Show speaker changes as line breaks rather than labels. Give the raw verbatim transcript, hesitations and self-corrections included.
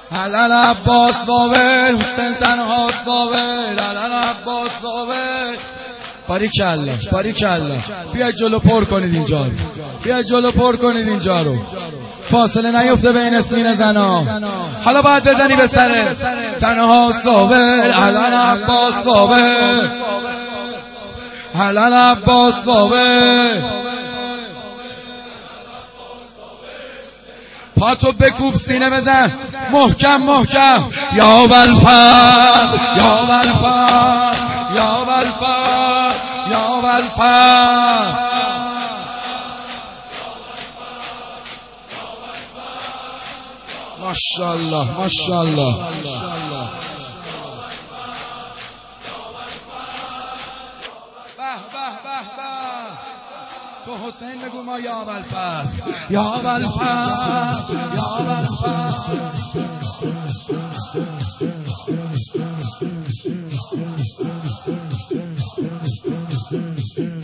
علل عباس واول حسین تنهاست واول علل عباس واول. باریکالله باریکالله. بیا جلو پر کنید اینجا رو، بیا جلو پر کنید اینجا رو، فاصله نیفته بین اسمین زنا. حالا باید بزنی به سر تنهاست واول علل عباس واول علل عباس واول. پاتو بکوب سینه بزن محکم محکم. یا والفر یا والفر یا والفر یا والفر. ماشاءالله ماشاءالله. تو حسین بگو ما یا والفر یا والفر یا والفر.